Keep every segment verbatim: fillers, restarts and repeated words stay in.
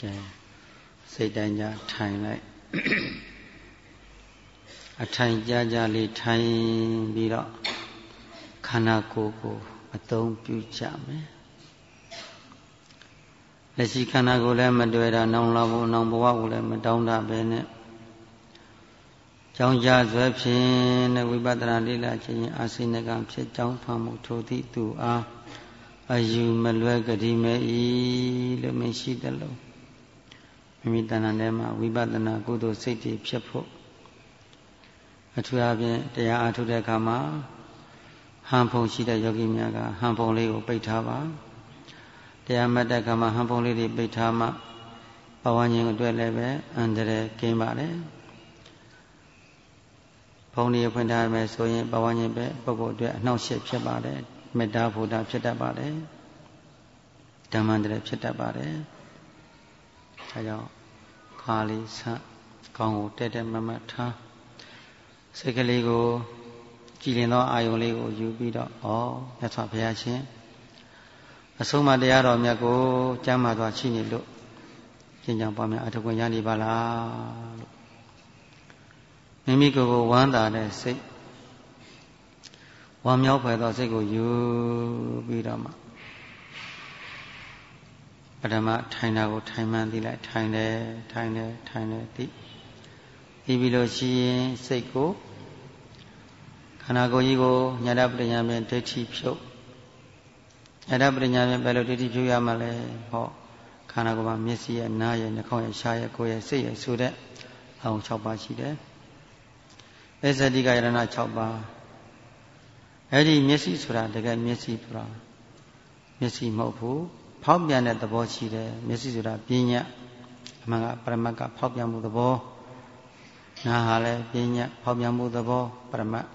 ကဲစိတ်တိုင်းကြထိုင်လိုက်အထိုင်ကြကြလေးထိုင်ပြီးတော့ခန္ဓာကိုယ်ကိုအသုံးပြုကြမယ်လက်ရှိခန္ဓာကိုယ်လည်းမတွေ့တာနောင်လာဖို့နောင်ဘဝကိုလည်းမတောင်းတပဲနဲ့ကြောင်းကြဆွဲဖြင့်နဲ့ဝိပဿနာလေ့လာခြင်းအာစိနကံဖြစ်ကြောင်းဖန်မှုထိုသည့်သူအားအယူမလွဲကြည်မဲ့ဤလို့မရှိသလုံးမိမိတဏ္ဍာထဲမှာဝိပဿနာကုသိုလ်စိတ်တွေဖြစ်ဖို့အထူးအဖြင့်တရားအားထုတ်တဲ့အခါမှာဟန်ဖုံရှိတဲ့ယောဂီများကဟန်ဖုံလေးကိုပိတ်ထားပါတရားမှတ်တဲ့အခါမှာဟန်ဖုံလေးတွေပိတ်ထားမှဘဝဉာဏ်အတွက်လည်းပဲအန္တရာယ်ကင်းပါတယ်ဖုံလေးဖွင့်ထားမယ်ဆိုရင်ဘဝဉာဏ်ပဲပုဂ္ဂိုလ်အတွက်အနှောင့်အယှက်ဖြစ်ပါတယ်မေတ္တာဘုဒ္ဓဖြစ်တတ်ပါတယ်ဓမ္မန္တရဖြစ်တတ်ပါတယ်ဒါကြောင့်ခါလေးဆန့်ကောင်းကိုတဲတဲမမတ်ထားစိတ်ကလေးကိုကြည်လင်သောအာယုံလေးကိုယူပြီးတော့ဩမြတ်စွာဘုရားရှင်အဆုံးအမတရားတော်မြတ်ကိုကျမ်းမာစွာရှိနေလို့ကျင့်ကြံပွားများအထောက်အကူရနေပါလားလို့မိမိကိုယ်ကိုဝမ်းသာတဲ့စိတ်ဝမ်းမြောက်ဖွယ်သောစိတ်ကိုယူပြီးတော့မှပထမထိုင်တာကိုထိုင်မှန်းသိလိုက်ထိုင်တယ်ထိုင်တယ်ထိုင်တယ်သိသိပြီးလို့ရှိရင်စိတ်ကိုခန္ဓာကိုယ်ကြီးကိုညာတပရိညာဖြင့်ဒိဋ္ဌိဖြုတ်ညာတပရိညာဖြင့်ဘယ်လိုဒိဋ္ဌိဖြုတ်ရမှာလဲဟောခန္ဓာကိုယ်မှာမျက်စိရဲ့နားရဲ့နှာခေါင်းရဲ့ရှားရဲ့ကိုယ်ရဲ့စိတ်ရဲ့ဆိုတဲ့အောင်၆ပါးရှိတယ်အစ္ဆတိကယရဏ၆ပါးအဲ့ဒီမျက်စိဆိုတာတကယ်မျက်စိဆိုတာမျက်စိမဟုတ်ဘူးဖောက်ပြန်တဲ့သဘောရှိတယ်မျက်စိဆိုတာပညာအမှန်ကပရမတ်ကဖောက်ပြန်မှုသဘောနားဟာလည်းပညာဖောက်ပြန်မှုသဘောပရမတ်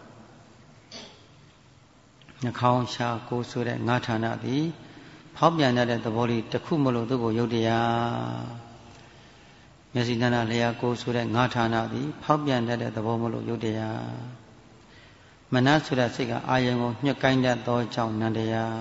နှာခေါင်းရှားကိုယ်ဆိုတဲ့ငါးဌာနသည်ဖောက်ပြန်တဲ့သဘောလေးတစ်ခုမလို့သူ့ကိုယုတ်တရားမျက်စိနာလျာကိုယ်ဆိုတဲ့ငါးဌာနသည်ဖောက်ပြန်တဲ့သဘောမလို့ယုတ်တရားမနဆိုတဲ့စိတ်ကအာယုံကိုညှက်ကိုင်းတတ်သောကြောင့်နန္တရား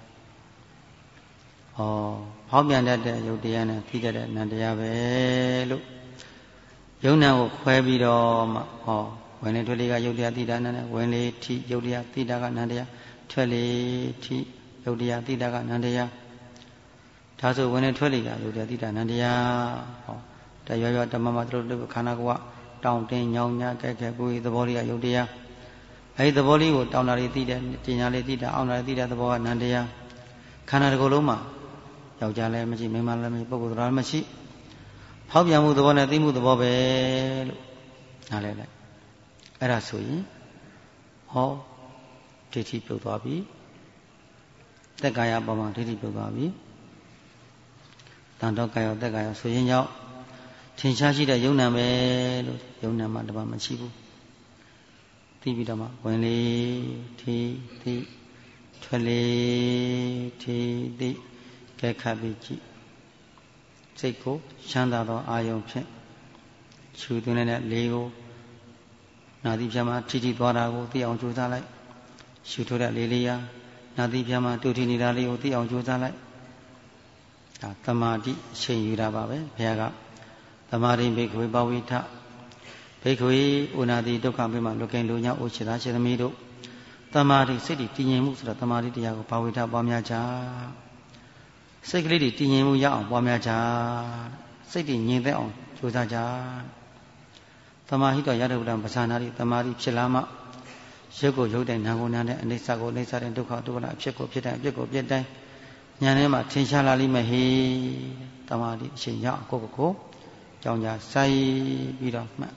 ဩဖောက်ပြန်တတ်တဲ့ယုတ်တရားနဲ့ပြီးတတ်တဲ့နန္တရားပဲလို့ယုံနာကိုခွဲပြီးတော့မှဟောဝင်လေထွက်လေကယုတ်တရားသိတာနဲ့ဝင်လေထိယုတ်တရားသိတာကနန္တရားထွက်လေထိယုတ်တရားသိတာကနန္တရားဒါဆိုဝင်လေထွက်လေကယုတ်တရားသိတာနန္တရားဟောတရွရွတမမတို့တို့ခန္ဓာကိုယ်ကတောင်းတင်းညောင်းညကဲကဲကိုယ်သဘောလေးကယုတ်တရားအဲဒီသဘောလေးကိုတောင်းတာလေးသိတယ်ကျင်ညာလေးသိတာအောင်တာလေးသိတဲ့သဘောကနန္တရားခန္ဓာတစ်ခုလုံးမှာယောက်ျားလည်းမရှိမိန်းမလည်းမရှိပုဂ္ဂိုလ်တော်လည်းမရှိဖောက်ပြန်မှုသဘောနဲ့သိမှုသဘောပဲလို့နားလည်လိုက်အဲ့ဒါဆိုရင်ဟောဒိဋ္ဌိပြုတ်သွားပြီသက်ကာယပေါ်မှာဒိဋ္ဌိပြုတ်သွားပြီတန်တော့ကာယသက်ကာယဆိုရင်ကြောင့်ထင်ရှားရှိတဲ့ယုံနာပဲလို့ယုံနာမှတပါမရှိဘူးသိပြီးတော့မှဝင်လေထီသိထွက်လေထီသိကဲခတ်ပြီးကြည့်စိတ်ကိုချမ်းသာသောအာယုံဖြင့်ခြူသွင်းတဲ့လေကိုနာသီဖြာမှာထိထိသွားတာကိုသိအောင်ကြိုးစားလိုက်ရှူထိုးတဲ့လေလေးရာနာသီဖြာမှာတူထီနေတာလေးကိုသိအောင်ကြိုးစားလိုက်ဒါသမာဓိအချိန်ယူတာပါပဲဘုရားကသမာဓိဘိက္ခဝေပဝိထဘိက္ခဝေဥနာတိဒုက္ခဘေးမှာလွတ်ကင်းလူညအိုချေသာစေသမီးတို့သမာဓိစိတ်တည်ငြိမ်မှုဆိုတာသမာဓိတရားကိုဘာဝိထပွားများကြစိတ်ကလေးတွေတည်ငြိမ်မှုရအောင်ပွားများကြစိတ်တွေငြိမ်သက်အောင်ကြိုးစားကြသမာဟိတောယတ္တဝတ္တပဇာနာတိသမာဓိဖြစ်လာမှရုပ်ကိုရုပ်တိုင်းနာကိုနာနဲ့အနိစ္စကိုအနိစ္စတိုင်းဒုက္ခဒုက္ခအဖြစ်ကိုဖြစ်တိုင်းအဖြစ်ကိုဖြစ်တိုင်းဉာဏ်ထဲမှာထင်ရှားလာလိမ့်မယ်ဟေသမာဓိအရှင်ရအောင်ကိုယ့်ကိုယ်ကိုကြောင်းကြစိုက်ပြီးတော့မှတ်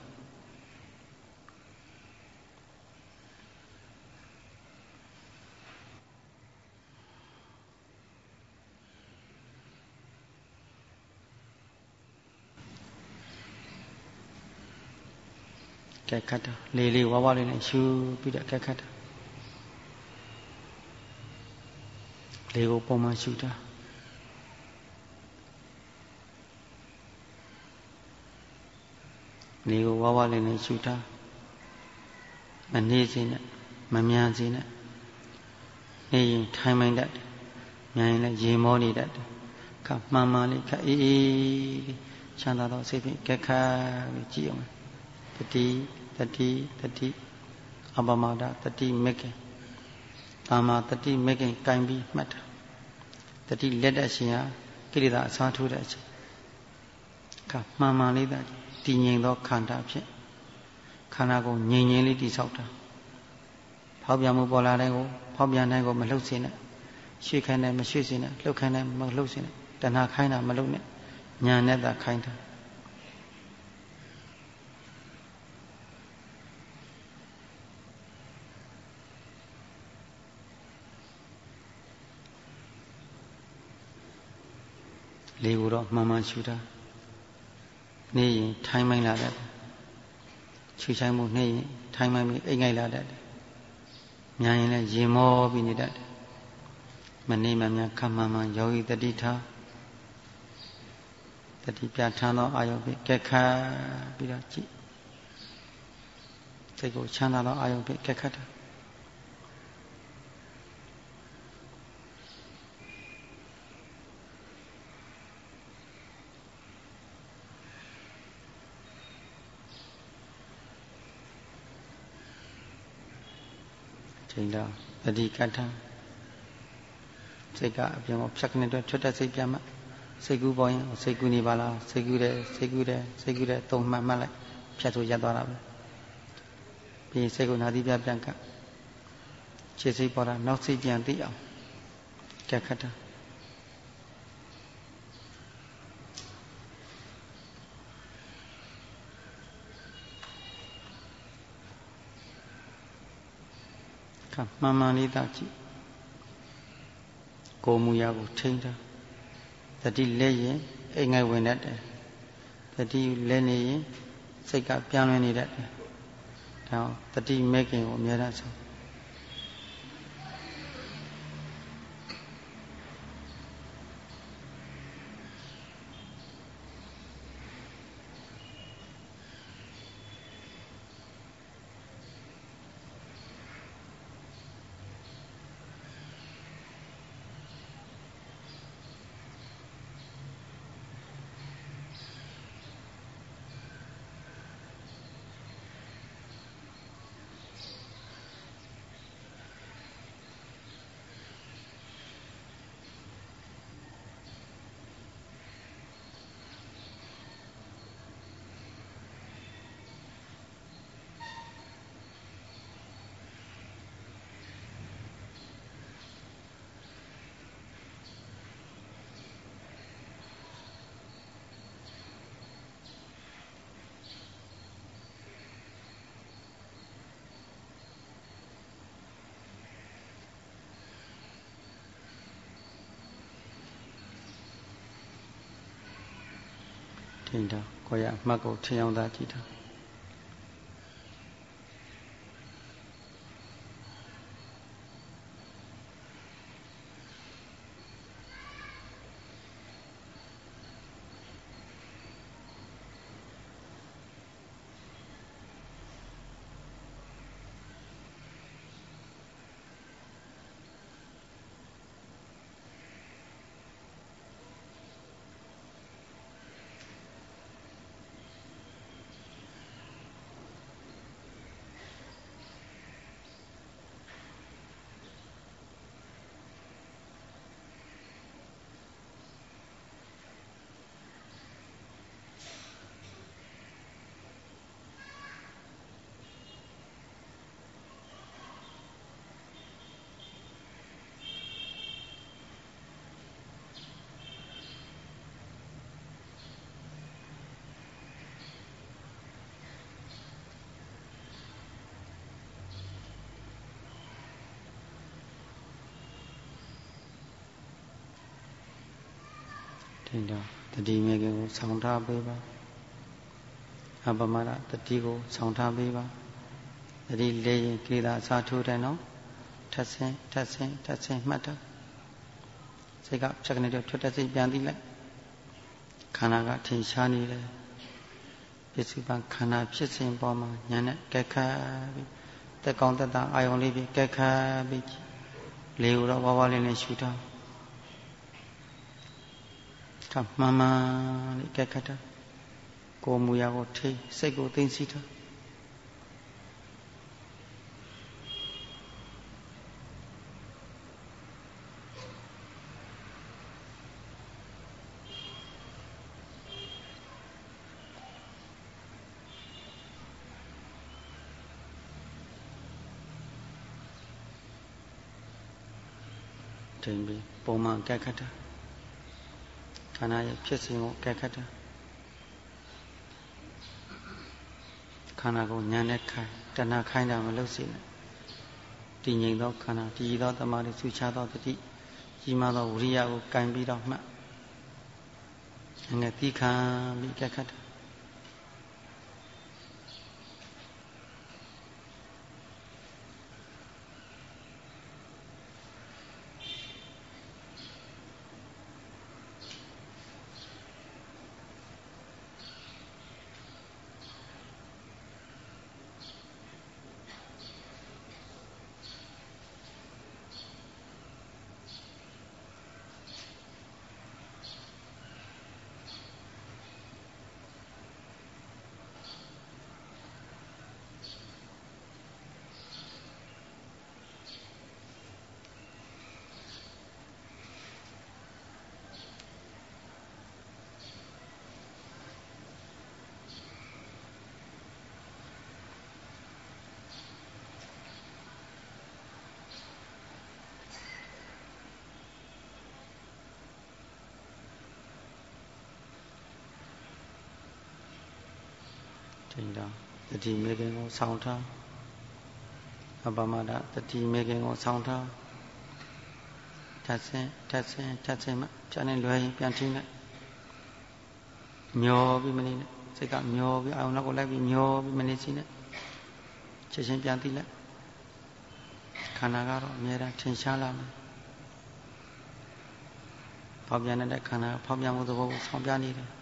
ကဲခတ်တာလေးလေးဝါးဝါးလေးနဲ့ရှူပြီးတော့ကဲခတ်တာလေးကိုပုံမှန်ရှူတာလေးကိုဝါးဝါးလေးနဲ့ရှူတာမနေစေနဲ့မမြန်စေနဲ့နေရင်ထိုင်မှန်တတ်တယ်မြန်ရင်လည်းရေမောနေတတ်တယ်ခါမှန်မှန်လေးခါအေးအေးချမ်းသာသောစိတ်ဖြင့်ကဲခါပြီးကြည့်အောင်တတိတတိတတိအပမဒတတိမက်ကင်တာမတတိမက်ကင်ကင်ပြီးမှတ်တာတတိလက်တဲ့အရှင်ဟာကိလေသာအစားထိုးတဲ့အချိန်ခါမှန်မှန်လေးသာတည်ငြိမ်သောခန္ဓာဖြင့်ခန္ဓာကိုငြိမ်ငြိမ်လေးတည်ဆောက်တာဖောက်ပြန်မှုပေါ်လာတဲ့ကိုဖောက်ပြန်တဲ့ကိုမလှုပ်စေနဲ့ရွှေ့ခိုင်းတယ်မရွှေ့စေနဲ့လှုပ်ခိုင်းတယ်မလှုပ်စေနဲ့တဏှာခိုင်းတာမလှုပ်နဲ့ညာနဲ့သာခိုင်းတာလေးကိုတော့မှန်မှန်ရှုတာနေရင်ထိုင်းမိုင်းလာတယ်ချွေချိုင်းမှုနေရင်ထိုင်းမိုင်းပြီးအိတ်ငိုက်လာတတ်တယ်ညာရင်လည်းရင်မောပြီးနေတတ်တယ်မနေမှများခမှန်မှန်ယောဂီတတိထားတတိပြထမ်းသောအာယုဖြင့်ကဲခါပြီးတော့ကြည့်စိတ်ကိုချမ်းသာသောအာယုဖြင့်ကဲခတ်တာချိန်တော့တတိကထစိတ်ကအပြင်ကိုဖြတ်ကနေတော့ထွက်တဲ့စိတ်ပြန်မှစိတ်ကူးပေါ်ရင်စိတ်ကူးနေပါလားစိတ်ကူးတယ်စိတ်ကူးတယ်စိတ်ကူးတယ်သုံးမှတ်မှတ်လိုက်ဖြတ်ဆိုရပ်သွားတာပဲပြီးစိတ်ကိုနာသီးပြပြန်ကခြေစိတ်ပေါ်တာနောက်စိတ်ပြန်သိအောင်ကြက်ခတ်တာခမှန်မှန်လေးသာကြည့်ကိုယ်မူရာကိုထိန်းတာတတိလဲရင်အိမ်ငယ်ဝင်တတ်တယ်တတိလဲနေရင်စိတ်ကပြန်လွင်နေတတ်တယ်ဒါတတိမဲ့ခင်ကိုအများအားဆုံးထိန်းတာကိုရအမှတ်ကိုထင်အောင်သာကြည့်တာထိန်းတာတတိမြဲကိုဆောင်းထားပေးပါအပမဒတတိကိုဆောင်းထားပေးပါတတိလေးရင်ကိလေသာအစားထိုးတယ်နော်ထပ်ဆင်းထပ်ဆင်းထပ်ဆင်းမှတ်တာစိတ်ကဖြတ်ကနေတော့ထွက်တဲ့စိတ်ပြန်သိလိုက်ခန္ဓာကထင်ရှားနေတယ်ပစ္စည်းပန်ခန္ဓာဖြစ်စဉ်ပေါ်မှာညာနဲ့ကဲခါပြီးတက်ကောင်းတက်တာအာယုံလေးပြီးကဲခါပြီးလေကိုတော့ဝါဝါလေးနဲ့ရှူထားဒါမှန်မှန်လေးကဲခတ်တာကိုယ်မူရာကိုထိစိတ်ကိုသိသိထားထိန်ပြီးပုံမှန်ကဲခတ်တာခန္ဓာရဲ့ဖြစ်စဉ်ကိုကဲခတ်တာခန္ဓာကိုဉာဏ်နဲ့ခိုင်းတဏှာခိုင်းတာမလုပ်စေနဲ့တည်ငြိမ်သောခန္ဓာတည်သောတမာတိစုချသောတတိကြီးမားသောဝိရိယကိုကင်ပြီးတော့မှတ်ငယ်သီးခံပြီးကဲခတ်တာထိန်တာတတိမေခင်ကိုဆောင်းထားအပမဒတတိမေခင်ကိုဆောင်းထားထပ်ဆင်းထပ်ဆင်းထပ်ဆင်းမှဖြတ်နေလွယ်ရင်ပြန်ထိလိုက်မျောပြီးမနေနဲ့စိတ်ကမျောပြီးအောင်နောက်ကိုလိုက်ပြီးမျောပြီးမနေစီနဲ့ချက်ချင်းပြန်သိလိုက်ခန္ဓာကတော့အများအားထင်ရှားလာမယ်ဖောက်ပြန်တဲ့ခန္ဓာဖောက်ပြန်မှုသဘောကိုဆောင်းပြနေတယ်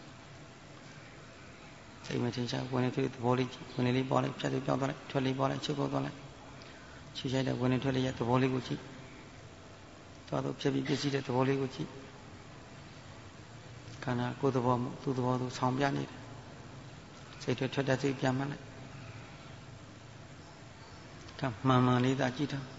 စိတ်မထင်ရှားဝင်နေသဘောလေးဝင်နေလေးပေါ်လိုက်ဖြတ်ပြီးပြောင်းသွားလိုက်ထွက်လေးပေါ်လိုက်ချုပ်ပေါ်သွားလိုက်ချွေချိုက်တဲ့ဝင်နေထွက်လေးရဲ့သဘောလေးကိုကြည့်သွားတော့ဖြစ်ပြီးပြည့်စည်တဲ့သဘောလေးကိုကြည့်ခန္ဓာကိုယ်သဘောမှုသူ့သဘောသူဆောင်းပြနေတယ်စိတ်ထွက်ထွက်တဲ့စိတ်ပြန်မှန်းလိုက်ဒါမှန်မှန်လေးသာကြည့်တာ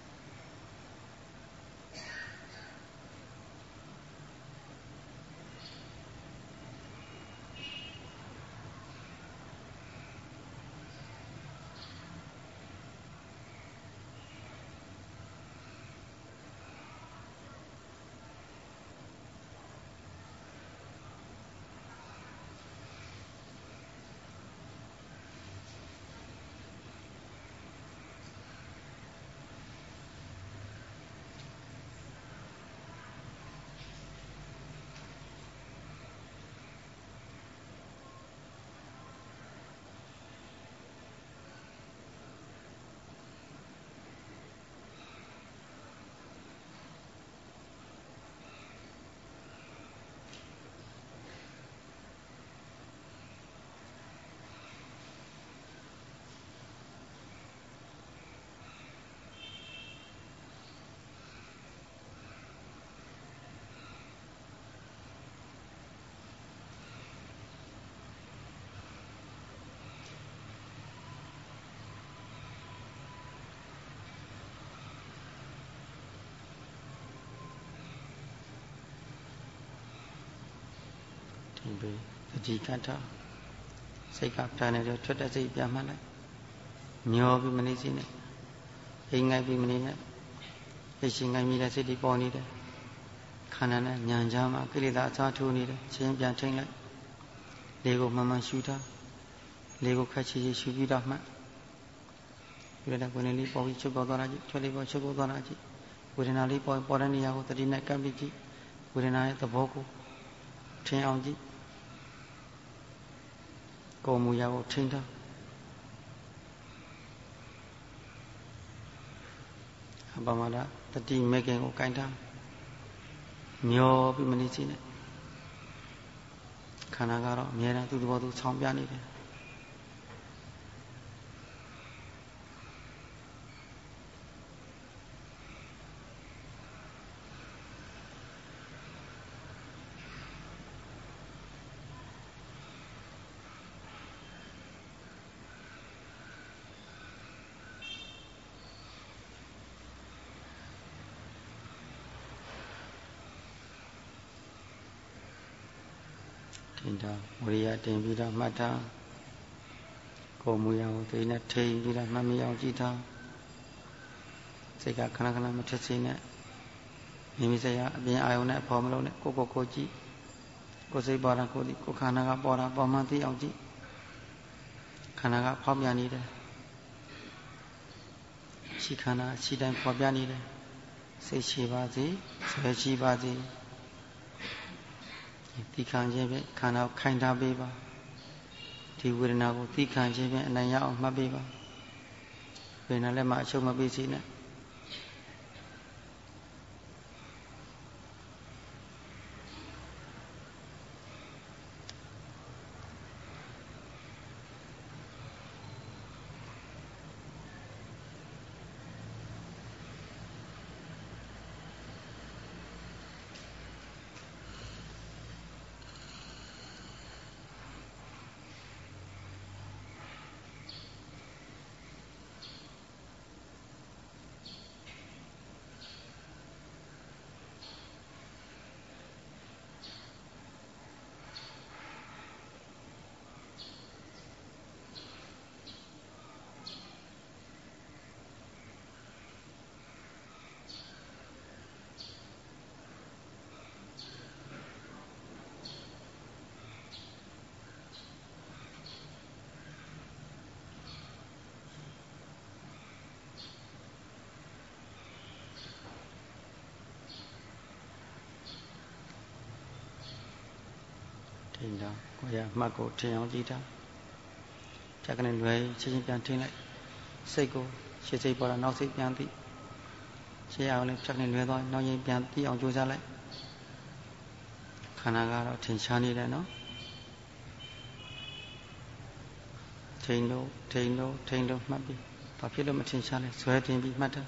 ဒီပဲတတိကထစိတ်ကဖြာနေတယ်ထွက်တဲ့စိတ်ပြန်မှတ်လိုက်မျောပြီးမနေစီနဲ့အိမ်ငိုက်ပြီးမနေနဲ့အိမ်ရှင်ငိုက်မိတဲ့စိတ်တွေပေါ်နေတယ်ခန္ဓာနဲ့ဉာဏ်ကြားမှာကိလေသာအစားထိုးနေတယ်ချင်းပြန်ထိန်လိုက်လေကိုမှန်မှန်ရှုထားလေကိုခက်ချီချီရှုပြီးတော့မှတ်ပြီးတော့ဝင်နေလေးပေါ်ပြီးချုပ်ပေါ်သွားတာကြည့်ထွက်လေးပေါ်ချုပ်ပေါ်သွားတာကြည့်ဝေဒနာလေးပေါ်ပေါ်တဲ့နေရာကိုတတိနဲ့ကပ်ပြီးကြည့်ဝေဒနာရဲ့သဘောကိုထင်အောင်ကြည့်ကိုယ်မူရာကိုထိန်းထားအပမဒတတိမေခင်ကိုကိုင်ထားမျောပြီးမနေစီနဲ့ခန္ဓာကတော့အများအားသူ့သဘောသူဆောင်းပြနေတယ်တင်တာဝိရိယတင်ပြီးတော့မှတ်တာကိုယ်မူရအောင်သိနေထိန်ပြီးတော့မှတ်မိအောင်ကြည့်တာစိတ်ကခဏခဏမထစ်စိနဲ့မိမိစိတ်ကအပြင်အာယုံနဲ့ဖော်မလို့နဲ့ကိုကိုကိုကြည့်ကိုယ်စိတ်ပေါ်တာကိုယ်ဒီကိုယ်ခန္ဓာကပေါ်တာပေါ်မှသိအောင်ကြည့်ခန္ဓာကဖောက်ပြန်နေတယ်ရှိခန္ဓာရှိတိုင်းဖော်ပြနေတယ်စိတ်ရှိပါစေဆွဲရှိပါစေဒီခံခြင်းဖြင့်ခန္ဓာကိုခိုင်ထားပေးပါဒီဝေဒနာကိုသိခံခြင်းဖြင့်အနိုင်ရအောင်မှတ်ပေးပါဝေဒနာလည်းမအချုပ်မပေးစေနဲ့ထိန်တာကိုရမှတ်ကိုထင်အောင်ကြည့်တာဖြတ်ကနေလွယ်ချင်းချင်းပြန်ထင်းလိုက်စိတ်ကိုရှေ့စိတ်ပေါ်တာနောက်စိတ်ပြန်သိရှေ့အောင်လည်းဖြတ်ကနေလွယ်သွားနောက်ရင်ပြန်သိအောင်ကြိုးစားလိုက်ခန္ဓာကတော့ထင်ရှားနေတယ်နော်ထိန်လို့ထိန်လို့ထိန်လို့မှတ်ပြီးဘာဖြစ်လို့မထင်ရှားလဲဆွဲတင်ပြီးမှတ်တာ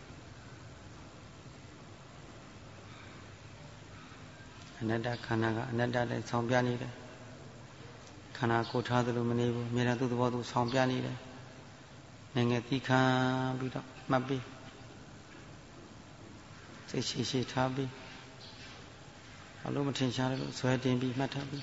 အနတ္တခန္ဓာကအနတ္တနဲ့ဆောင်ပြနေတယ်ခန္ဓာကိုထားသလိုမနေဘူးအမြဲတမ်းသူ့သဘောသူဆောင်ပြနေတယ်ငယ်ငယ်သီးခံပြီးတော့မှတ်ပြီးစိတ်ရှိရှိထားပြီးအလုံးမထင်ရှားလို့ဆွဲတင်ပြီးမှတ်ထားပြီး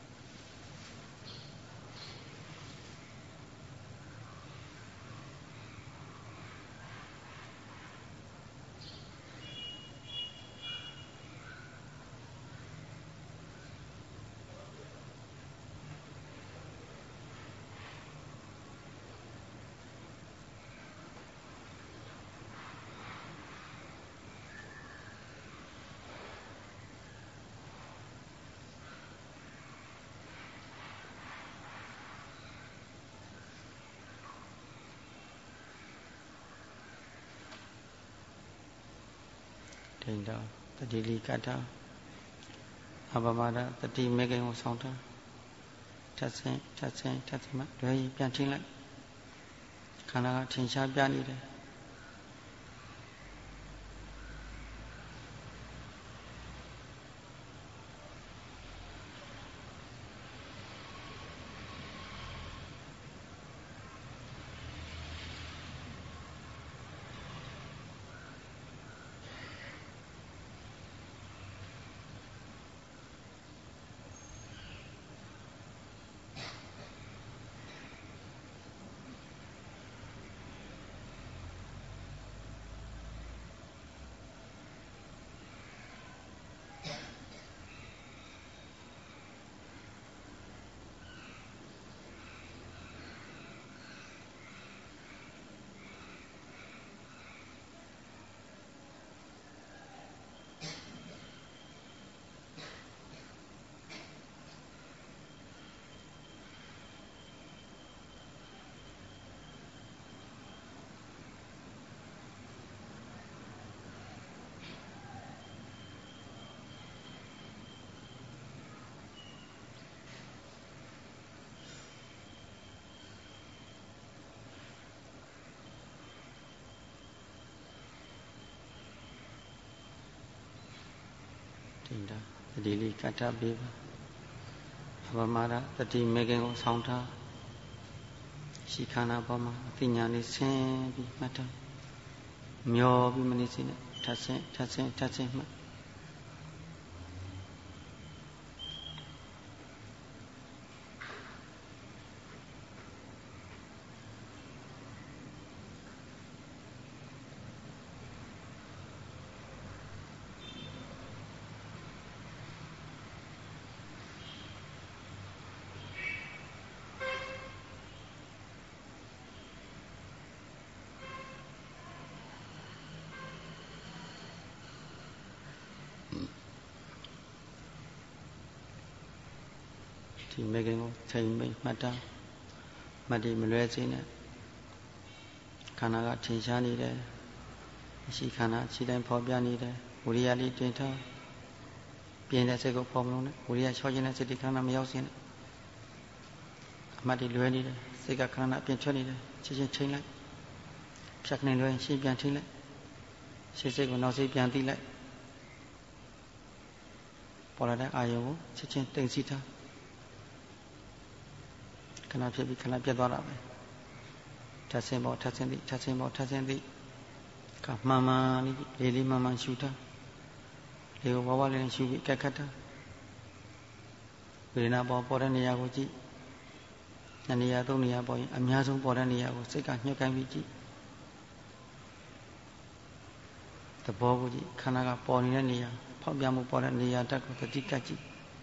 ထိန်တော့တတိလိကတ္တအပမဒတတိမေခင်ကိုဆောင်တာထပ်ဆင်းထပ်ဆင်းထပ်ဆင်းမှလွယ်ရင်ပြန်ထင်းလိုက်ခန္ဓာကထင်ရှားပြနေတယ်ထိန်တာတတိလိကတ္တပေးပါအပမဒတတိမေခင်ကိုဆောင်ထားရှိခန္ဓာပေါ်မှာအသိဉာဏ်လေးဆင်းပြီးမှတ်ထားမျောပြီးမနေစေနဲ့ထပ်ဆင်းထပ်ဆင်းထပ်ဆင်းမှတ်ဒီမေခင်ကိုချိန်မိတ်မှတ်တာမတ္တိမလွဲစေနဲ့ခန္ဓာကထင်ရှားနေတယ်ရှိခန္ဓာရှိတိုင်းဖော်ပြနေတယ်ဝိရိယလေးတင်ထားပြင်းတဲ့စိတ်ကိုဖော်မလို့နဲ့ဝိရိယချောခြင်းတဲ့စိတ်ဒီခန္ဓာမရောက်စင်းနဲ့အမှတ်တွေလွဲနေတယ်စိတ်ကခန္ဓာအပြင်ထွက်နေတယ်ချင်းချင်းချိန်လိုက်ဖြတ်နေလွဲရှင်းပြန်ချိန်လိုက်ရှင်းစိတ်ကိုနောက်စိတ်ပြန်သိလိုက်ပေါ်လာတဲ့အာယုံကိုချင်းချင်းတိမ်စီထားခဏဖြစ်ပြီးခဏပြတ်သွားတာပဲထပ်ဆင်းပေါ်ထပ်ဆင်းသည်ထပ်ဆင်းပေါ်ထပ်ဆင်းသည်ကမှန်မှန်လေးလေးမှန်မှန်ရှုထားလေးကိုဝဝလေးနဲ့ရှုပြီးကက်ခတ်ထားဝေဒနာပေါ်ပေါ်တဲ့နေရာကိုကြည့်နှစ်နေရာသုံးနေရာပေါ်ရင်အများဆုံးပေါ်တဲ့နေရာကိုစိတ်ကညှို့ကိုင်းပြီးကြည့်သဘောကိုကြည့်ခန္ဓာကပေါ်နေတဲ့နေရာဖောက်ပြမှုပေါ်တဲ့နေရာတက်ကိုတတိကတ်ကြည့်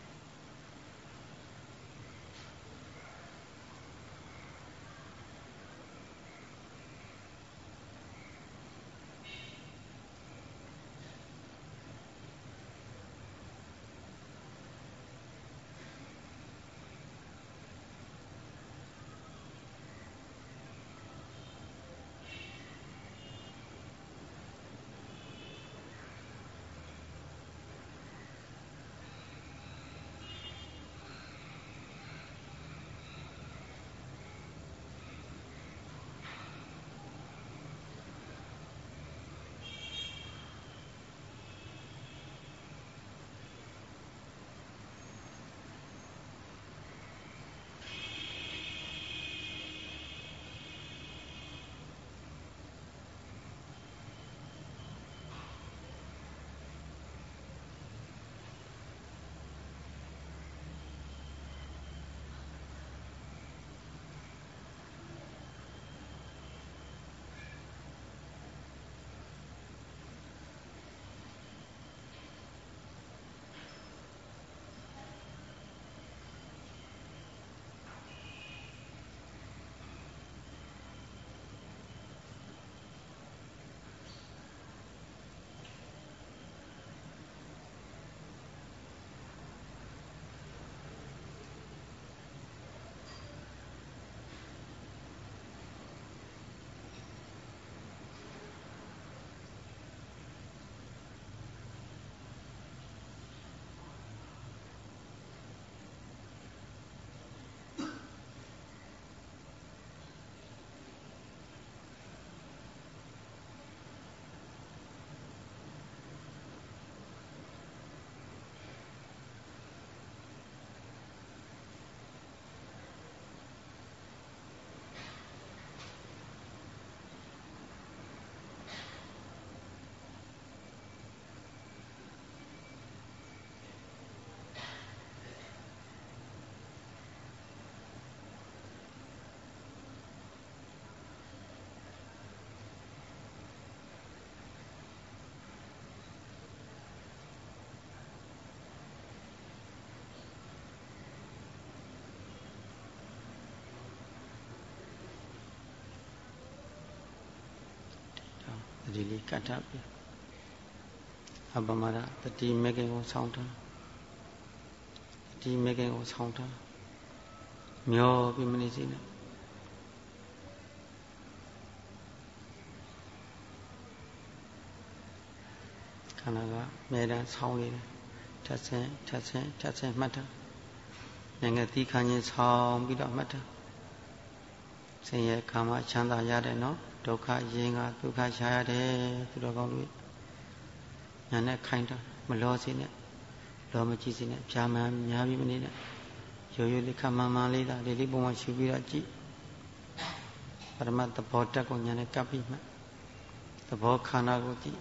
ဒီလေးကတ်ထပ်ပြီအပမရတတိမေခင်ကိုဆောင်းထားတတိမေခင်ကိုဆောင်းထားမျောပြီးမနေစေနဲ့ခန္ဓာကမဲတန်းဆောင်းနေတယ်ထပ်ဆင်းထပ်ဆင်းထပ်ဆင်းမှတ်ထားနိုင်ငံသီးခံခြင်းဆောင်းပြီးတော့မှတ်ထားဆင်းရဲခံမှချမ်းသာရတယ်နော်ဒုက္ခရင်ကဒုက္ခရှားရတယ်သူတော်ကောင်းတို့ညာနဲ့ခိုင်းတာမလောစေနဲ့လောမကြည့်စေနဲ့ဖြာမှန်များပြီးမနေနဲ့ရိုးရိုးလေးခမှန်မှန်လေးသာလေးလေးပုံမှန်ရှုပြီးတော့ကြည့်ပရမတ်သဘောတက်ကိုညာနဲ့ကပ်ပြီးမှသဘောခန္ဓာကိုကြည့်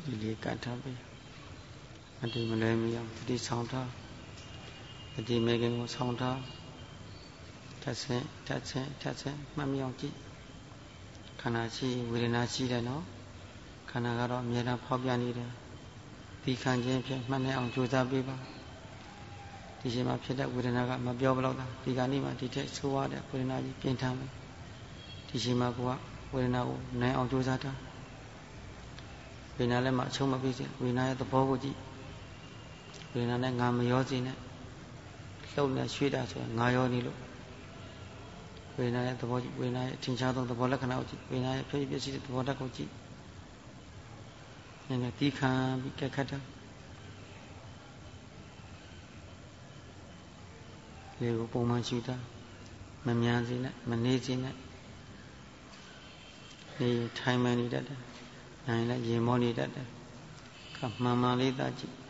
တိလေးကတ်ထားပြီအတ္တိမလဲမီအောင်တတိဆောင်ထားတတိမေခင်ကိုဆောင်ထားထပ်ဆင်းထပ်ဆင်းထပ်ဆင်းမှတ်မြောင်ကြည့်ခန္ဓာရှိဝေဒနာရှိတယ်နော်ခန္ဓာကတော့အမြဲတမ်းဖောက်ပြန်နေတယ်ဒီခံခြင်းဖြင့်မှတ်နေအောင်ကြိုးစားပေးပါဒီချိန်မှာဖြစ်တဲ့ဝေဒနာကမပြောဘလို့သာဒီကနေ့မှဒီထက်ဆိုးရတဲ့ဝေဒနာကြီးပြင်းထန်မယ်ဒီချိန်မှာကိုကဝေဒနာကိုနိုင်အောင်ကြိုးစားတာဝေဒနာလည်းမှအချုံးမပေးစေဝေဒနာရဲ့သဘောကိုကြည့်ဝေဒနာနဲ့ငါမရောစေနဲ့လှုပ်နေရွှေ့တာဆိုရင်ငါရောနေလို့ဝေဒနာရဲ့သဘောကြည့်ဝေဒနာရဲ့အထင်ရှားဆုံးသဘောလက္ခဏာကိုကြည့်ဝေဒနာရဲ့ဖြစ်ဖြစ်ရှိတဲ့သဘောဓာတ်ကိုကြည့်နည်းနည်းတီးခံပြီးကဲခတ်တာလေကိုပုံမှန်ရှုတာမမြန်စေနဲ့မနေစေနဲ့ဒီထိုင်မှန်နေတတ်တယ်နိုင်လည်းရင်မောနေတတ်တယ်ခမှန်မှန်လေးသာကြည့်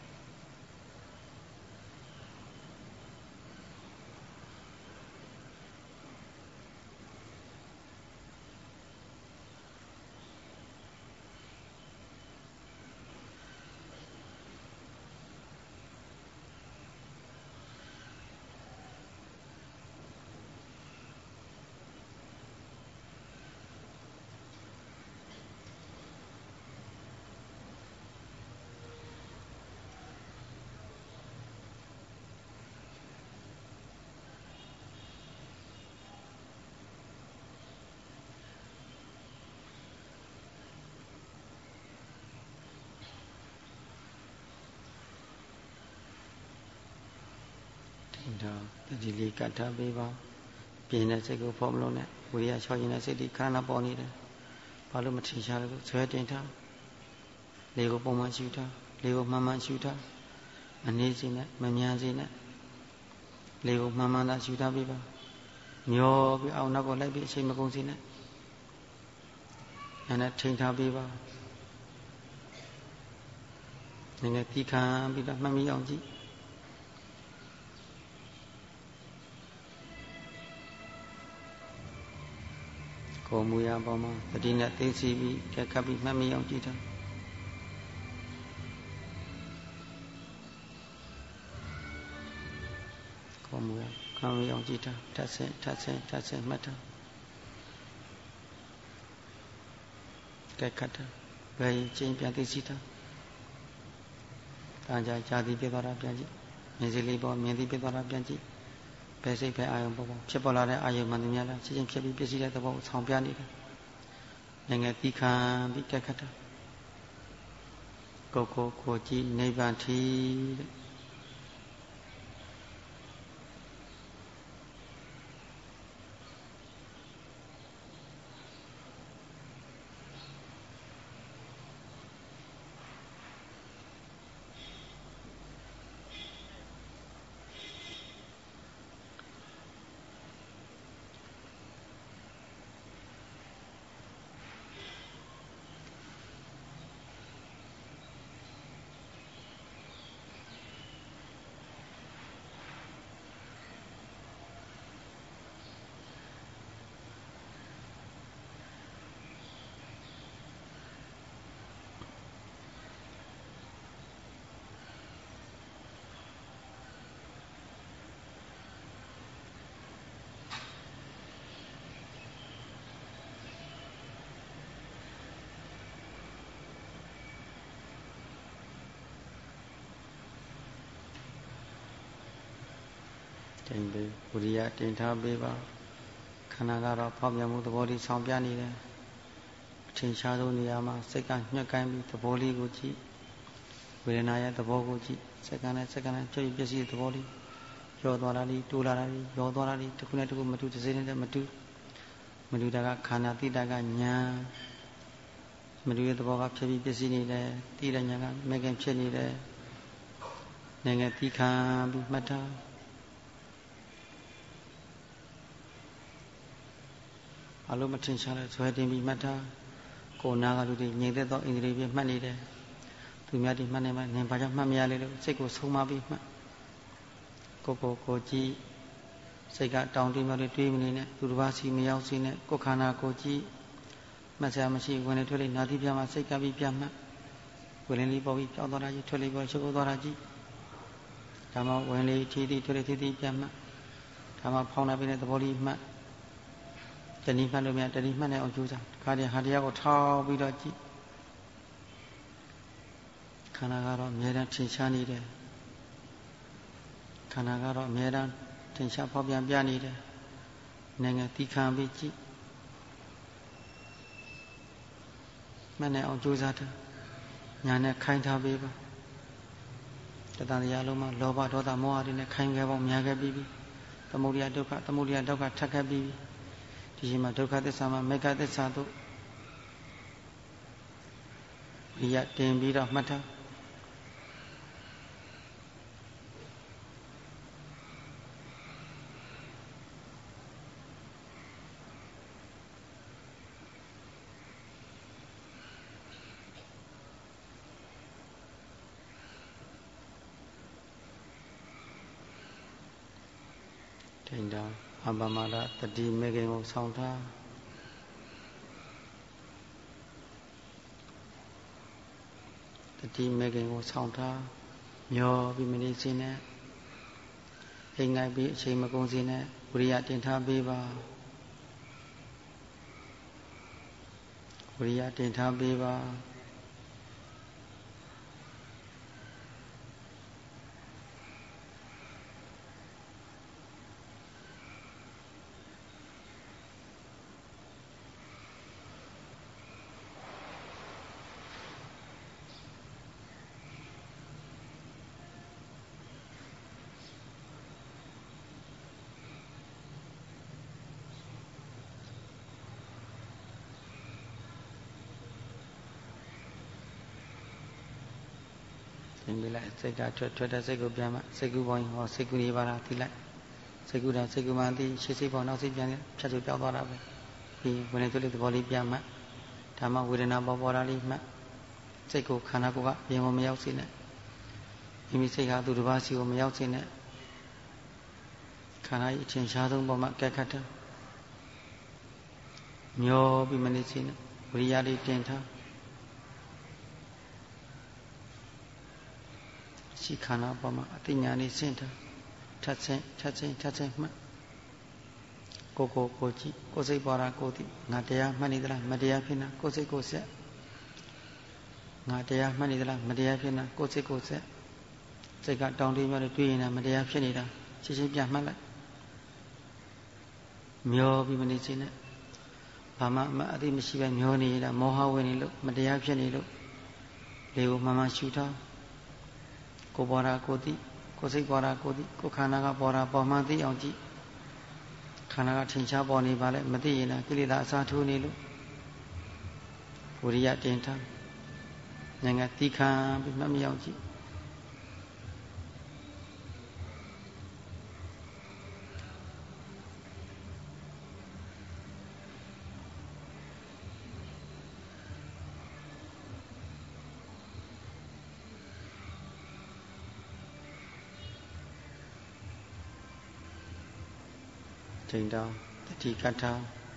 ဒါတတိလေးကတ်ထားပေးပါပြင်းတဲ့စိတ်ကိုဖော်မလို့နဲ့ဝိရိယချောခြင်းတဲ့စိတ်ဒီခန္ဓာပေါ်နေတယ်ဘာလို့မထင်ရှားလဲဆွဲတင်ထားလေကိုပုံမှန်ရှုထားလေကိုမှန်မှန်ရှုထားမနေစေနဲ့မမြန်စေနဲ့လေကိုမှန်မှန်သာရှုထားပေးပါမျောပြီးအောင်နောက်ကိုလိုက်ပြီးအချိန်မကုန်စေနဲ့အဲ့ဒါထိန်ထားပေးပါနည်းနည်းတီးခံပြီးတော့မှတ်မိအောင်ကြည့်ကိုယ်မူရပေါ်မှာတတိနဲ့သိသိပြီးကဲခတ်ပြီးမှတ်မိအောင်ကြည့်တာကိုယ်မူရခံမိအောင်ကြည့်တာထပ်ဆင်းထပ်ဆင်းထပ်ဆင်းမှတ်တာကဲခတ်တာဘယ်ရင်ချင်းပြန်သိသိတာတန်ကြာကြာသည်ပြသွားတာပြန်ကြည့်မြင်စိလေးပေါ်မြင်သည်ပြသွားတာပြန်ကြည့်ဘယ်စိတ်ပဲအာယုံပေါ်ပေါ်ဖြစ်ပေါ်လာတဲ့အာယုံမှန်သမျှလားချင်းချင်းဖြစ်ပြီးပြည့်စည်တဲ့သဘောကိုဆောင်ပြနေတယ်ငယ်ငယ်သီးခံပြီးကဲခတ်တာကိုကိုကိုကြည့်နိဗ္ဗာန်ထီတဲ့တင်ပေးဝိရိယတင်ထားပေးပါခန္ဓာကတော့ဖောက်ပြန်မှုသဘောလေးဆောင်ပြနေတယ်အထင်ရှားဆုံးနေရာမှာစိတ်ကညှက်ကိုင်းပြီးသဘောလေးကိုကြည့်ဝေဒနာရဲ့သဘောကိုကြည့်စက္ကန့်နဲ့စက္ကန့်နဲ့ကြွပြည့်စည်တဲ့သဘောလေးရောသွားတာလေးတိုးလာတာလေးရောသွားတာလေးတစ်ခုနဲ့တစ်ခုမတူတစ်စိမ့်နဲ့မတူမတူတာကခန္ဓာတိတာကညာမတူတဲ့သဘောကဖြစ်ပြီးပြည့်စည်နေတယ်တိတဲ့ညာကမကင်ဖြစ်နေတယ်ငယ်ငယ်သီးခံပြီးမှတ်ထားအလုံးမထင်ရှားလဲဇွဲတင်ပြီးမှတ်ထားကိုနာကလူတွေငြိမ်သက်သောဣန္ဒြေပြမှတ်နေတယ်သူများတွေမှတ်နေမှနင်ဘာကြောင့်မှတ်မရလဲလို့စိတ်ကိုဆုံးမပြီးမှတ်ကိုကိုကိုကြည့်စိတ်ကတောင်းတမြောက်တွေတွေးမနေနဲ့သူတစ်ပါးစီမရောက်စီနဲ့ကိုခန္ဓာကိုကြည့်မှတ်စရာမရှိဝင်နေထွက်လေနာသီပြမှာစိတ်ကပ်ပြီးပြမှတ်ဝင်လေးပေါ်ပြီးပြောင်းသွားတာကြီးထွက်လေးပေါ်ချုပ်သွားတာကြီးဒါမှဝင်လေးထီးထီးထွက်လေးထီးထီးပြန်မှတ်ဒါမှဖောင်းနေပြီးတဲ့သဘောလေးမှတ်တဏှိမှတ်လို့မရတဏှိမှတ်နေအောင်ကြိုးစားခါတည်းဟာတရားကိုထောက်ပြီးတော့ကြည့်ခန္ဓာကတော့အမြဲတမ်းထင်ရှားနေတယ်ခန္ဓာကတော့အမြဲတမ်းထင်ရှားဖော်ပြန်ပြနေတယ်နိုင်ငံတိခံပြီးကြည့်မှတ်နေအောင်ကြိုးစားတယ်ညာနဲ့ခိုင်းထားပေးပါတတန်တရားလုံးမှာလောဘဒေါသမောဟတွေနဲ့ခိုင်းခဲ့ပေါင်းများခဲ့ပြီးပြီသမုဒယဒုက္ခသမုဒယဒုက္ခထပ်ခဲ့ပြီးပြီဒီချိန်မှာဒုက္ခသစ္စာမှာမေဃသစ္စာတို့ဝိရတင်ပြီးတော့မှတ်ထားထိန်တာအပမဒတတိမေခင်ကိုဆောင်းထားတတိမေခင်ကိုဆောင်းထားမျောပြီးမနေစင်းနဲ့အိမ်ငိုက်ပြီးအချိန်မကုန်စင်းနဲ့ဝိရိယတင်ထားပေးပါဝိရိယတင်ထားပေးပါသင်ပြလိုက်စိတ်ကထွက်ထွက်တဲ့စိတ်ကိုပြန်မှစိတ်ကူးပေါင်းဟောစိတ်ကူးနေပါလားသိလိုက်စိတ်ကူးတာစိတ်ကူးမှသိရှေ့စိတ်ပေါင်းနောက်စိတ်ပြန်ဖြတ်ချပြောင်းသွားတာပဲပြီးဝင်နေကြတဲ့သဘောလေးပြန်မှဓမ္မဝေဒနာပေါ်ပေါ်တာလေးမှစိတ်ကိုခန္ဓာကိုယ်ကပြင်ကိုမရောက်စေနဲ့မိမိစိတ်ဟာသူတစ်ပါးစီကိုမရောက်စေနဲ့ခန္ဓာရဲ့အချင်းရှားဆုံးပေါ်မှာကဲခတ်တာမျောပြီးမနေစေနဲ့ဝိရိယလေးတင်ထားရှိခန္ဓာပေါ်မှာအတိညာနေဆင့်ထားထပ်ဆင့်ထပ်ဆင့်ထပ်ဆင့်မှတ်ကိုကိုကိုကြည့်ကိုစိတ်ပေါ်တာကိုသိငါတရားမှတ်နေသလားမတရားဖြစ်နေကိုစိတ်ကိုဆက်ငါတရားမှတ်နေသလားမတရားဖြစ်နေကိုစိတ်ကိုဆက်စိတ်ကတောင်းတများတွေးရင်မတရားဖြစ်နေတာရှင်းရှင်းပြမှတ်လိုက်မျောပြီးမနေစေနဲ့ဘာမှမအသိမရှိပဲမျောနေရတာမောဟဝင်နေလို့မတရားဖြစ်နေလို့လေကိုမှန်မှန်ရှုထားကိုပေါ်တာကိုသိကိုစိတ်ပေါ်တာကိုသိကိုခန္ဓာကပေါ်တာပေါ်မှသိအောင်ကြည့်ခန္ဓာကထင်ရှားပေါ်နေပါလေမသိရင်လည်းကိလေသာအစားထိုးနေလို့ဝိရိယတင်ထားဉာဏ်ကတိခံပြီးမှတ်မအောင်ကြည့်ချိန်တောင်တတိကထာ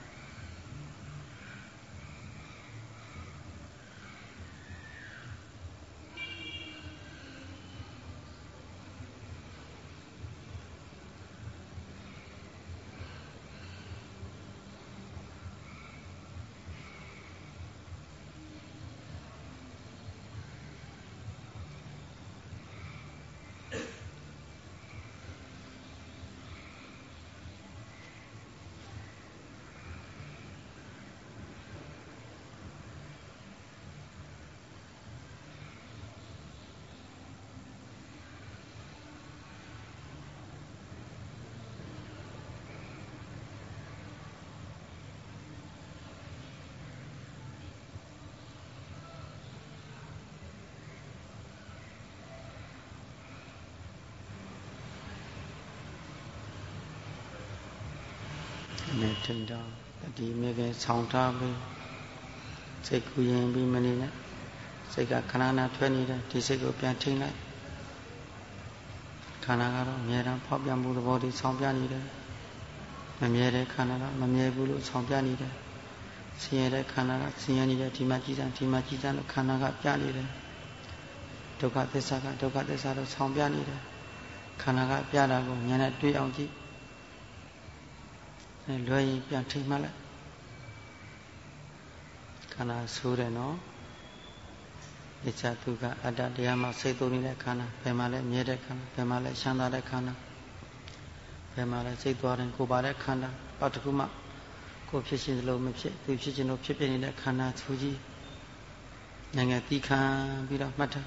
နဲ့ထိန်တောင်တတိမေခင်ဆောင်းထားပြီးစိတ်ကူးရင်ပြီးမနေနဲ့စိတ်ကခဏနာထွက်နေတယ်ဒီစိတ်ကိုပြန်ထိန်လိုက်ခန္ဓာကတော့အမြဲတမ်းဖောက်ပြန်မှုသဘောတည်းဆောင်းပြနေတယ်မမြဲတဲ့ခန္ဓာကမမြဲဘူးလို့ဆောင်းပြနေတယ်ဆင်းရဲတဲ့ခန္ဓာကဆင်းရဲနေတယ်ဒီမှာကြည်စံဒီမှာကြည်စံလို့ခန္ဓာကပြနေတယ်ဒုက္ခသစ္စာကဒုက္ခသစ္စာလို့ဆောင်ပြနေတယ်ခန္ဓာကပြတာကိုဉာဏ်နဲ့တွေ့အောင်ကြည့်အဲလွယ်ရင်ပြန်ထိမှတ်လိုက်ခန္ဓာဆိုးတယ်နော်အစ္ဆဒုက္ခအတ္တတရားမှာစိတ်သုံးနေတဲ့ခန္ဓာဘယ်မှာလဲမြဲတဲ့ခန္ဓာဘယ်မှာလဲချမ်းသာတဲ့ခန္ဓာဘယ်မှာလဲစိတ်သွားတယ်ကိုယ်ပါတဲ့ခန္ဓာဘာတစ်ခုမှကိုယ်ဖြစ်ခြင်းလို့မဖြစ်သူဖြစ်ခြင်းလို့ဖြစ်ပြနေတဲ့ခန္ဓာသူကြီးနိုင်ငံတီးခံပြီးတော့မှတ်ထား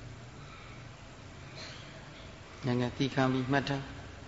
နိုင်ငံတီးခံပြီးမှတ်ထား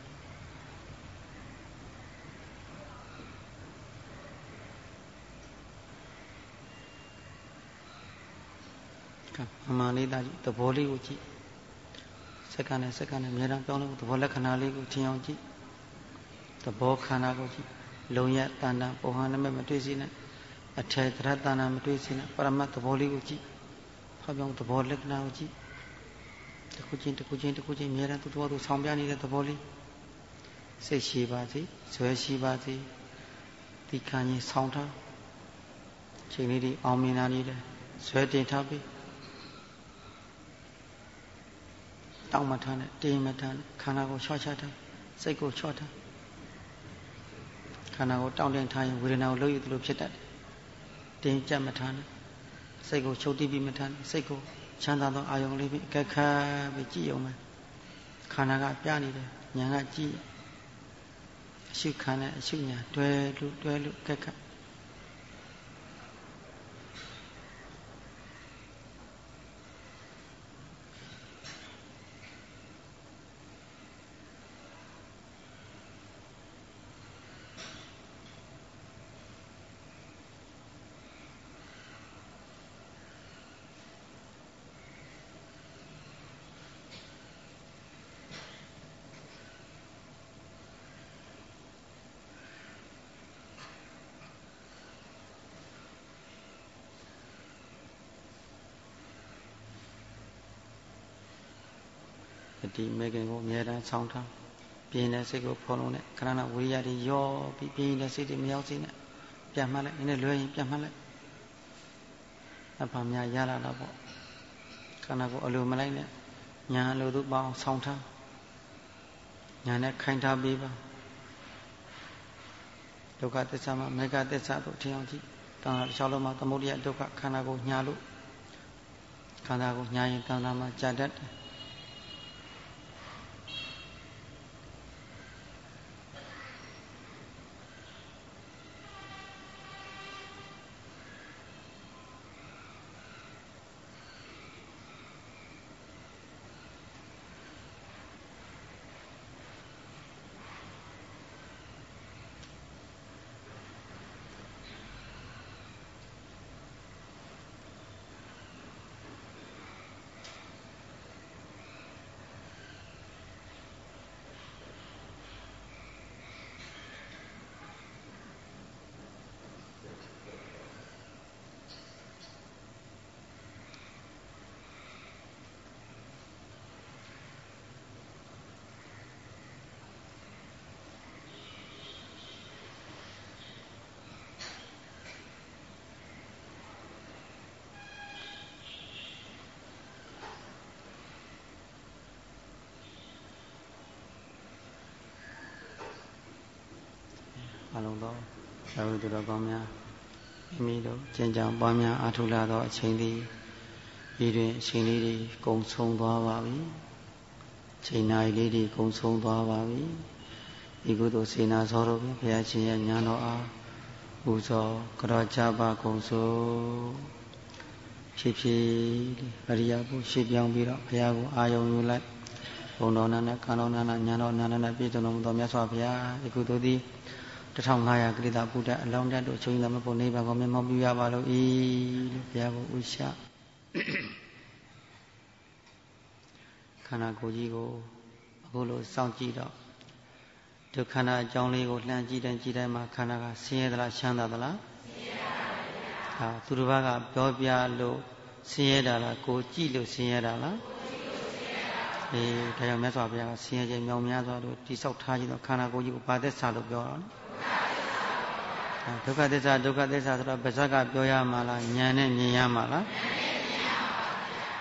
အမှန်လေးသားကြည့်သဘောလေးကိုကြည့်စက္ကန့်နဲ့စက္ကန့်နဲ့အများအားပြောင်းလို့သဘောလက္ခဏာလေးကိုထင်အောင်ကြည့်သဘောခန္ဓာကိုကြည့်လုံရတဏ္ဍပုံဟန်နမမတွေ့စေနဲ့အထေတရတဏ္ဍမတွေ့စေနဲ့ပရမတ်သဘောလေးကိုကြည့်ဖောက်ပြောင်းသဘောလက္ခဏာကိုကြည့်တစ်ခုချင်းတစ်ခုချင်းတစ်ခုချင်းအများအားသူ့သဘောသူဆောင်ပြနေတဲ့သဘောလေးစိတ်ရှိပါစေဇွဲရှိပါစေဒီခံရင်ဆောင်းထားချိန်လေးဒီအောင်မြင်လာနေတယ်ဇွဲတင်ထားပြီးတောင်းမထားနဲ့တင်းမထားနဲ့ခန္ဓာကိုချော့ချထားစိတ်ကိုချော့ထားခန္ဓာကိုတောင်းတင်ထားရင်ဝေဒနာကိုလှုပ်ယူသလိုဖြစ်တတ်တယ်တင်းကြပ်မထားနဲ့စိတ်ကိုချုပ်တိပြီးမထားနဲ့စိတ်ကိုချမ်းသာသောအာယုံလေးပြီးအခက်ခါပြီးကြည့်အောင်မယ်ခန္ဓာကပြနေတယ်ဉာဏ်ကကြည့်အရှုခံနဲ့အရှုဉာဏ်တွဲလို့တွဲလို့အခက်ခါဒီမေခင်ကိုအများတန်းဆောင်းထားပြင်းတဲ့စိတ်ကိုဖော်လုံးနဲ့ခဏခဏဝိရိယတွေရောပြီးပြင်းတဲ့စိတ်တွေမရောက်စေနဲ့ပြန်မှတ်လိုက်နည်းနည်းလွယ်ရင်ပြန်မှတ်လိုက်အဖာများရလာတော့ပေါ့ခန္ဓာကိုအလိုမလိုက်နဲ့ညာလိုသူပေါအောင်ဆောင်းထားညာနဲ့ခိုင်ထားပေးပါဒုက္ခသစ္စာမှာမေဃသစ္စာတို့ထင်အောင်ကြည့်တဏှာတစ်လျှောက်လုံးမှာသမုဒိယဒုက္ခခန္ဓာကိုညာလို့ခန္ဓာကိုညာရင်တဏှာမှာကြာတတ်တယ်အလုံးသောဘုရားသူတော်ကောင်းများမိမိတို့ကျင့်ကြံပွားများအားထုတ်လာသောအချိန်သည်ဤတွင်အချိန်လေးတွေကုံဆုံးသွားပါပြီ။ချိန်နာရီလေးတွေကုံဆုံးသွားပါပြီ။ဤကုသိုလ်စေနာသောတော်ဘုရားရှင်ရဲ့ဉာဏ်တော်အားပူဇော်ကြောကြပါကုန်စို့ဖြစ်ဖြစ်အရိယာပုရှိပြောင်းပြီးတော့ဘုရားကိုအာယုံယူလိုက်ဘုံတော်နာနဲ့ကံတော်နာနဲ့ဉာဏ်တော်နာနဲ့ပြည့်စုံတော်မူသောမြတ်စွာဘုရားဤကုသိုလ်သည်တထောင်ငါးရာကရိတာဘုဒ္ဓအလောင်းတတ်တို့ချုပ်ရင်သမဖို့နိဗ္ဗာန်ကိုမျက်မှောက်ပြုရပါလို့ဤလို့ဘုရားကိုဥရှခန္ဓာကိုယ်ကြီးကိုအခုလိုစောင့်ကြည့်တော့ဒုက္ခနာအကြောင်းလေးကိုလှမ်းကြည့်တိုင်းကြည့်တိုင်းမှာခန္ဓာကဆင်းရဲသလားချမ်းသာသလားဆင်းရဲပါဗျာဟာသူတစ်ပါးကပြောပြလို့ဆင်းရဲတာလားကိုကြည့်လို့ဆင်းရဲတာလားအေးဒါကြောင့်မြတ်စွာဘုရားကဆင်းရဲခြင်းမြောင်များစွာတို့တိဆောက်ထားခြင်းတော့ခန္ဓာကိုယ်ကြီးကိုဘာသက်စာလို့ပြောတာလဲဒုက္ခသစ္စာဒုက္ခသစ္စာဆိုတော့ဗဇက်ကပြောရမှာလားဉာဏ်နဲ့မြင်ရမှာလားဉာဏ်နဲ့မြင်ရပါဗျာ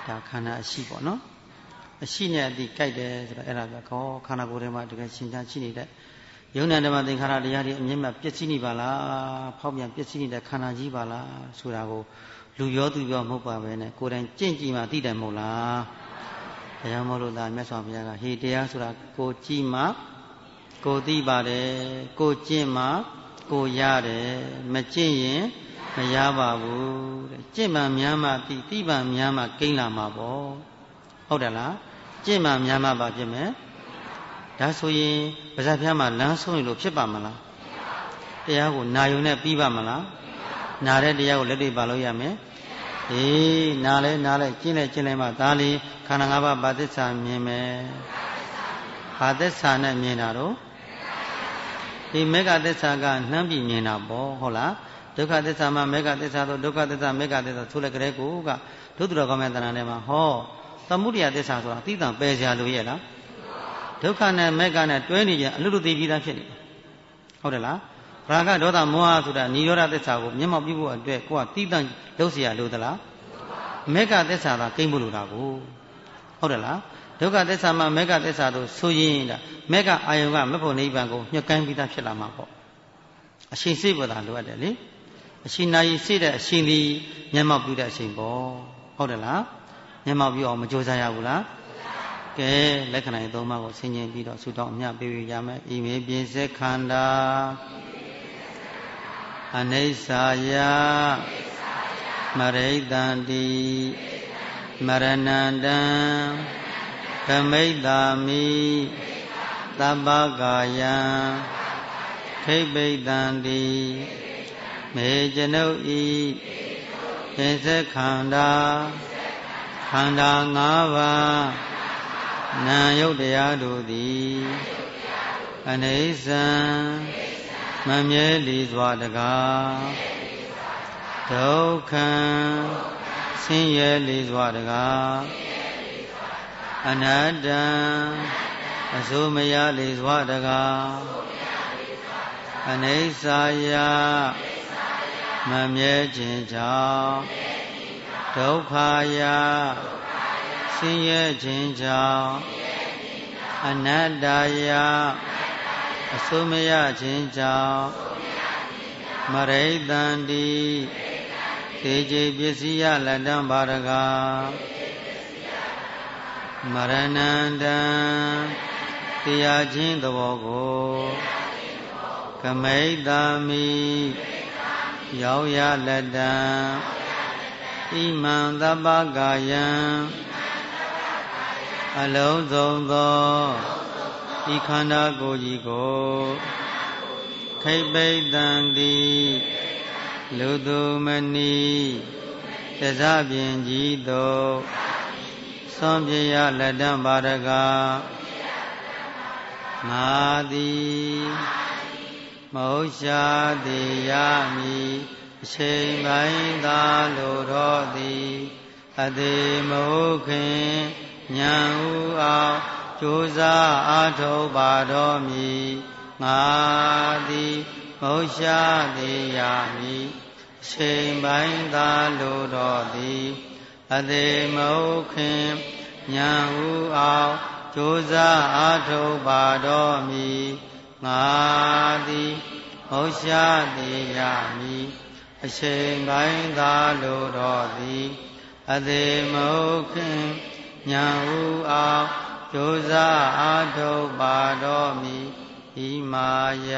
ဒါခန္ဓာအရှိပေါ့နော်အရှိနဲ့အတိကြိုက်တယ်ဆိုတော့အဲ့ဒါကခေါ်ခန္ဓာကိုယ်ထဲမှာတကယ်ရှင်းချရှိနေတဲ့ယုံနာဓမ္မသင်္ခါရတရားတွေအမြဲတမ်းပျက်စီးနေပါလားဖောက်ပြန်ပျက်စီးနေတဲ့ခန္ဓာကြီးပါလားဆိုတာကိုလူပြောသူပြောမဟုတ်ပါပဲနဲ့ကိုယ်တိုင်ကြင့်ကြည့်မှသိတယ်မဟုတ်လားဒါကြောင့်မို့လို့ဒါမြတ်စွာဘုရားကဟေတရားဆိုတာကိုကြည့်မှကိုသိပါတယ်ကိုကျင့်မှကိုရတယ်မကျင့်ရင်မရပါဘူးတဲ့ကျင့်မှများမှသိသိမှများမှကိန်းလာမှာပေါ့ဟုတ်တယ်လားကျင့်မှများမှပါဖြစ်မယ်ဒါဆိုရင်ပါဇက်ဖျားမှာလမ်းဆုံးရလို့ဖြစ်ပါမလားတရားကိုနာယုံနဲ့ပြီးပါမလားနာတဲ့တရားကိုလက်တွေ့ပါလို့ရမယ်အေးနာလဲနာလဲကျင့်လဲကျင့်လဲမှဒါလေးခန္ဓာ၅ပါးဘာသစ္စာမြင်မယ်ဘာသစ္စာနဲ့မြင်တာတော့ဒီမေဃသစ္စာကနှမ်းပြီးမြင်တာပေါ့ဟုတ်လားဒုက္ခသစ္စာမှာမေဃသစ္စာတော့ဒုက္ခသစ္စာမေဃသစ္စာဆိုတဲ့ကလေးကိုကဒုတိယကောင်းမဲ့တဏ္ဍာထဲမှာဟောသမုဒိယသစ္စာဆိုတာသိတံပယ်စရာလိုရဲ့လားဒုက္ခနဲ့မေဃနဲ့တွဲနေကြအလုလုသိပြီးသားဖြစ်နေတယ်ဟုတ်တယ်လားရာဂဒေါသမောဟဆိုတာនិရောဓသစ္စာကိုမျက်မှောက်ပြုဖို့အတွက်ကိုကသိတံလုပ်เสียလို့သလားမေဃသစ္စာကကိန်းဖို့လိုတာကိုဟုတ်တယ်လားဒုက္ခသစ္စာမှာမေဃသစ္စာတို့ဆိုရင်ဒါမေဃအာယုံကမဖို့နိဗ္ဗာန်ကိုညှက်ကိုင်းပြီးသားဖြစ်လာမှာပေါ့အရှင်စိတ်ပေါ်တာလိုအပ်တယ်လေအရှင်နာယီစိတ်တဲ့အရှင်ဒီမျက်မှောက်ပြုတဲ့အရှင်ပေါ့ဟုတ်တယ်လားမျက်မှောက်ပြုအောင်မကြိုးစားရဘူးလားကဲလက္ခဏာရေးသုံးပါးကိုဆင်ခြင်ပြီးတော့ဆုတောင်းအမြတ်ပေးရမယ်ဤမေပြည့်စက်ခန္ဓာအနိစ္စယမရိတံတိမရဏန္တံခမိတ္တာမိသဗ္ဗကာယံခိပိတံတိမေဇနုဤပြည့်စက်ခန္ဓာခန္ဓာ၅ပါးနာယုတ်တရားတို့သည်အနိစ္စံမမြဲလီစွာတကားဒုက္ခဆင်းရဲလီစွာတကားအနတ္တအစိုးမရလီစွာတကားအနိစ္စယမမြဲခြင်းကြောင့်ဒုက္ခယဆင်းရဲခြင်းကြောင့်အနတ္တယအစိုးမရခြင်းကြောင့်မရိတံတိသေကျေပစ္စည်းယလက်တံဘာရကမရဏန္တံတရားခြင်းသဘောကိုကမိတ္တာမိရောက်ရလက်တံဣမံသဗ္ဗကာယံအလုံးစုံသောဤခန္ဓာကိုယ်ကြီးကိုခိပိတံတိလူသူမနီသစ္စာပြင်ကြီးသို့သွန်ပြရလက်တံဘာရကငါသည်မဟုတ်ရှာသည်ရမည်အချိန်ပိုင်းသာလိုတော်သည်အသေးမဟုတ်ခင်ဉာဏ်ဥအောင်ကြိုးစားအားထုတ်ပါတော်မူငါသည်မဟုတ်ရှာသည်ရမည်အချိန်ပိုင်းသာလိုတော်သည်အသေးမဟုတ်ခင်ဉာဏ်ဥအောင်ကြိုးစားအားထုတ်ပါတော်မူငါသည်မဟုတ်ရှာသည်ရမည်အချိန်ပိုင်းသာလိုတော်သည်အသေးမဟုတ်ခင်ဉာဏ်ဥအောင်ကြိုးစားအားထုတ်ပါတော်မူဤမာယ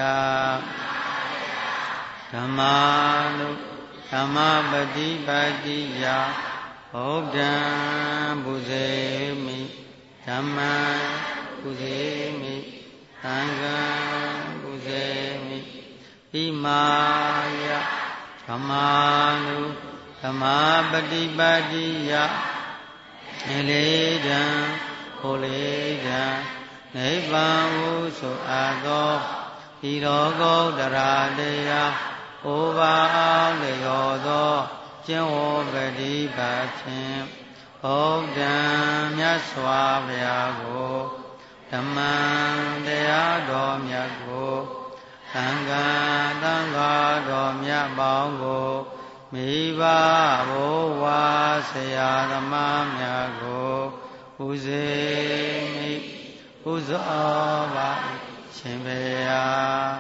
ဓမ္မာနုဓမ္မပฏิပတ်တိယဘုဒ္ဓံဘုဇေမိဓမ္မံဘုဇေမိသံဃံဘုဇေမိဣမာယဓမ္မာနုဓမ္မပฏิပတ်တိယနေလေတံဟိုလေတံနိဗ္ဗာန်ဟုဆိုအပ်သောဤတော်ဂုတ္တရာတရားဩဘာအောင်လျော်သောကျင့်ဝတ်ပฏิပတ်ဖြင့်ဘုဒ္ဓံမြတ်စွာဘုရားကိုဓမ္မံတရားတော်မြတ်ကိုသံဃာသံဃာတော်မြတ်ပေါင်းကိုမိဘဘိုးဝါဆရာသမားများကိုဥစေမိဥဇောပါရှင်ဘုရား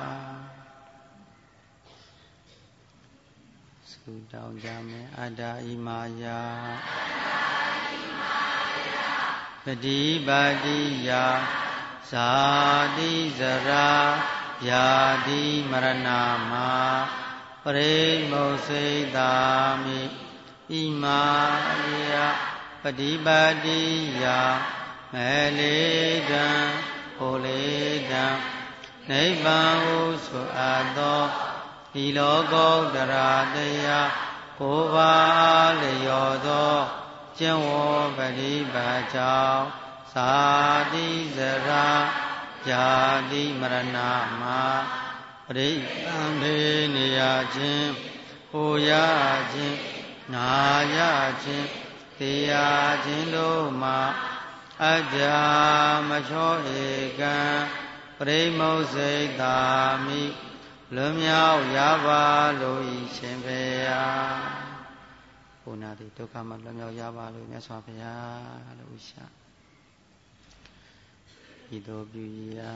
ဆုတောင်းကြမယ်အတ္တဣမာယပฏิပါတိယဇာတိဇရာယာတိမရဏမာပရိမုစိတာမိဣမာယပฏิပါတိယမေလေတံဟိုလေတံနိဗ္ဗာန်ဟုဆိုအပ်သောဤလောကုတ္တရာတရားကိုယ်ပါလျော်သောကျင့်ဝတ်ပฏิပတ်ကြောင့်သာတိဇရာယာတိမရဏမှာပရိသံဖေနေရခြင်းဟိုရခြင်းနာရခြင်းသိရခြင်းတို့မှာအတ္တမချောဧကံပရိမုစိတာမိလွန်မြောက်ရပါလို့ဤရှင်ဘုရားဘုနာတိဒုက္ခမှလွန်မြောက်ရပါလို့မြတ်စွာဘုရားလို့ဥစ္စာဤသို့ပြုရာ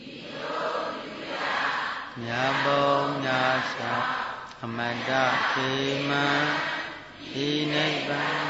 မြတ်ဘုံညာသာအမတ္တခေမံဤနိဗ္ဗာန်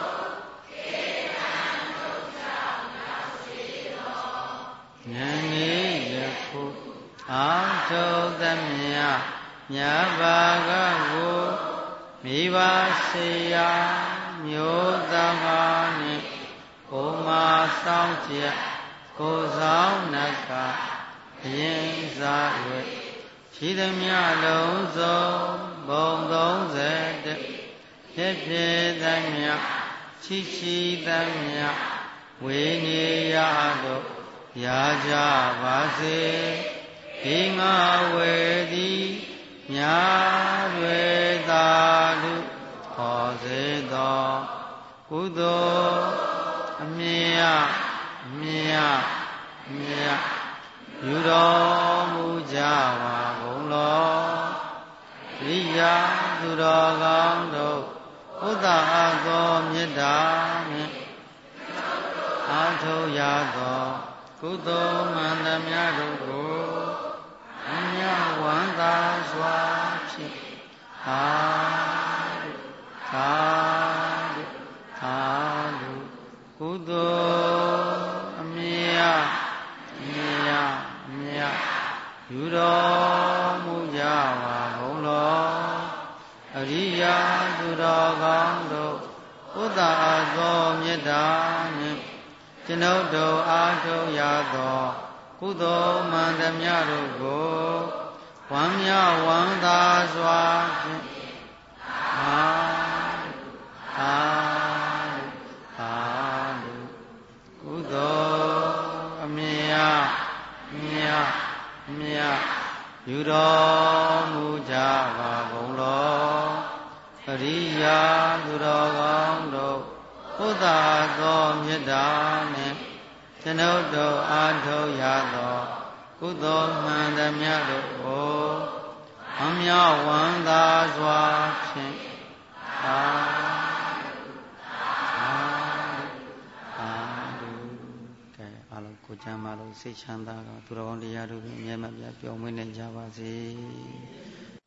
ဉာဏ်ဤယခုအောင်ထုတ်သမျှမြတ်ဘာကကိုမိဘဆေယမျိုးသမနှင့်ကိုမာဆောင်ကြကိုဆောင်နကအရင်စား၍ရှိသမျှလုံးစုံဘုံသုံးဆယ်တဖြစ်ဖြစ်သမျှရှိရှိသမျှဝိနေယတို့ရာကြပါစေဒီငါဝေသည်ညာတွေသာလူဟောစေသောကုသိုလ်အမြတ်အမြတ်အမြတ်ယူတော်မူကြပါဘုံတော်ရိယာသူတော်ကောင်းတို့ဥဒ္ဒါသောမေတ္တာနှင့်အာထုရသောကုသိုလ်မှန်သမျှတို့ကိုအမြတ်ဝန္တာစွာဖြင့်သာသာသာကုသိုလ်အမြတ်အမြတ်အမြတ်ယူတော်မူကြပါဘုံတော်အရိယာသူတော်ကောင်းတို့ဥဒ္ဒါသောမေတ္တာနှင့်ကျွန်ုပ်တို့အားထုတ်ရသောကုသိုလ်မှန်သမျှတို့ကိုဝမ်းမြောက်ဝမ်းသာစွာဖြင့်သာသာသာကုသိုလ်အမြတ်မြတ်မြတ်ယူတော်မူကြပါဘုံတော်အရိယာသူတော်ကောင်းတို့ဘုဒ္ဓသောမေတ္တာနှင့်ကျွန်ုပ်တို့အားထုတ်ရသောကုသိုလ်မှန်သမျှတို့ကိုအမြောက်ဝမ်းသာစွာဖြင့်သာသာသာကဲအားလုံးကိုချမ်းသာလို့စိတ်ချမ်းသာတော့သူတော်ကောင်းတရားတို့အမြဲမပြတ်ပျော်မွေ့နေကြပါစေ